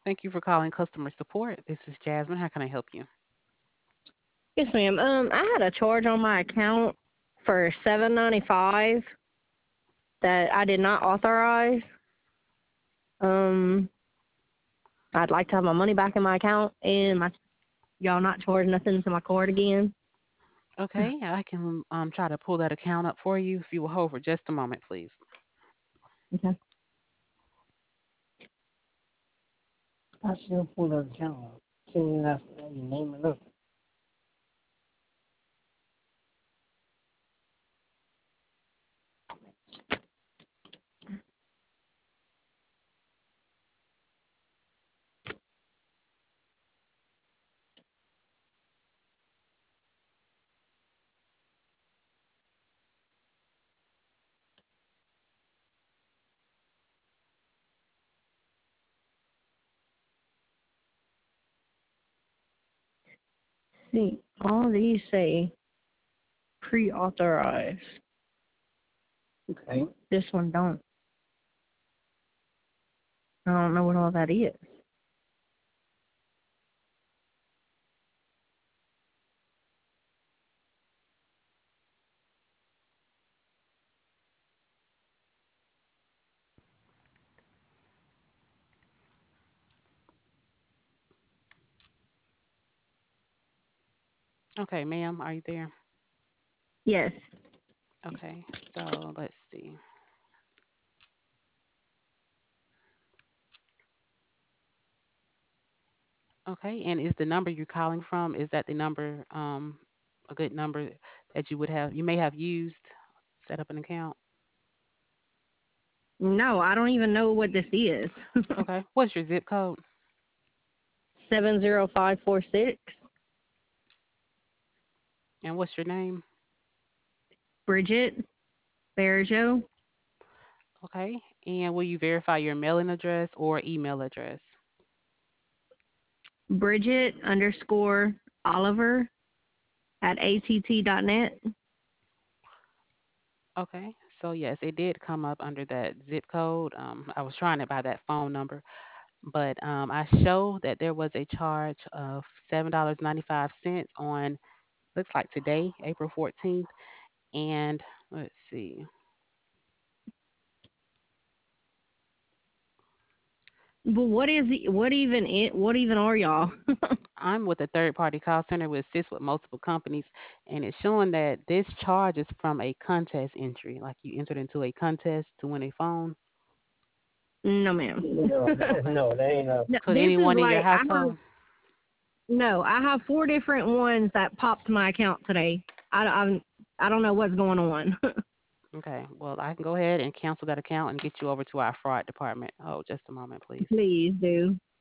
Thank you for calling customer support. This is Jasmine. How can I help you? Yes, ma'am. I had a charge on my account for $7.95 that I did not authorize. Um, I'd like to have my money back in my account and my y'all not charge nothing to my card again. Okay, I can try to pull that account up for you if you will hold for just a moment, please. Okay. I still pull the account up. See, that's your name and look. See, all these say pre-authorized. Okay. This one don't. I don't know what all that is. Okay, ma'am, are you there? Yes. Okay, so let's see. Okay, and is the number you're calling from, is that the number, a good number that you may have used, set up an account? No, I don't even know what this is. Okay, what's your zip code? 70546. And what's your name? Bridget Berjo. Okay, and will you verify your mailing address or email address? Bridget underscore Oliver at att.net. Okay, so yes, it did come up under that zip code. I was trying it by that phone number, but I show that there was a charge of $7.95 on, looks like today, April 14th, and let's see. But what even are y'all? I'm with a third party call center. We assist with multiple companies, and it's showing that this charge is from a contest entry, like you entered into a contest to win a phone. No, ma'am. No, no, that ain't a. No, Could this is anyone in your like household? I have four different ones that popped my account today. I don't know what's going on. Okay, well, I can go ahead and cancel that account and get you over to our fraud department. Oh, just a moment, please. Please do.